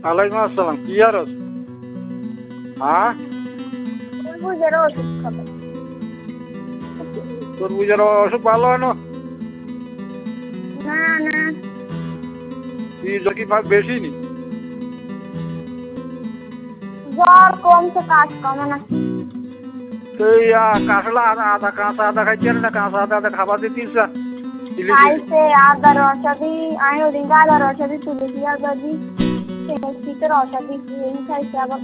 ওয়ালাইকুম আসসালাম। কি আর হ্যাঁ তরমুজের ওষুধ খাবে। তরমুজের অসুখ ভালো হয় না? না না, কি বেশি নি? জ্বর কমছে, কাজ কমে না। সেই কাঁচলা আদা কাঁচা আদা খাইতে না, কাঁচা আদা আদা খাবার দিতিস খাইছে আদার রসাদি, আমি ওদিন আদার রসাদি তুলেছি, আদাদি শীতের রসাদি এই খাইছে। আবার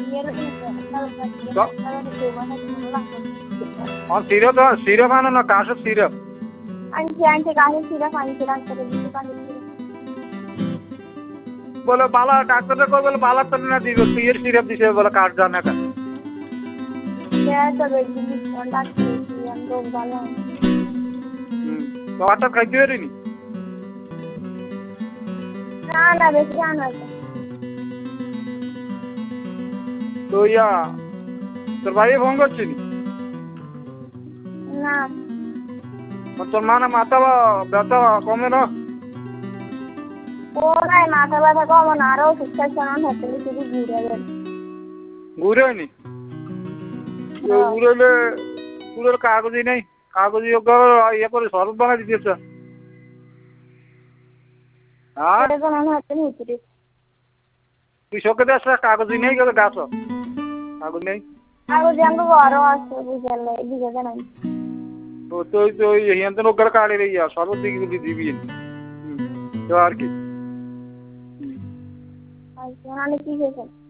সিরাপ আনো না, কাশের সিরাপ আনছি আনছি, কাশির সিরাপ আনছি, ডাক্তারের দিকে কাশির সিরাপ বলে বালা ডাক্তারটা কই বলে বালা তো না দিবে, তুই এর সিরাপ দিছে বলে কাজ জানে না। রোগ ভালো হঠাৎ খাইতে পারিনি। না না, বেশি জানা তো তোর ভাই ফোন করছিনি? না, তোর মা না মাথা ব্যথা কমে না? ও নাই, মাথা ব্যথা কমে না, আরো সুস্থ হতে শুধু ঘুরে যাবে। ঘুরেনি? ঘুরেলে কাগজই নেই, কাগজি ইয়ে করে শরবত বানাই দিতেছে। হ্যাঁ তুই চোখে দেখ কাগজই নেই, গাছ কাগজ নেই। কাগজ আমি বড় আছে, বুঝলে বুঝে নাই। তো তুই তো হিয়ান্ত নৌকার কাড়ে রে শরবত দিকে দিবি তো আর কি। কি হয়েছে?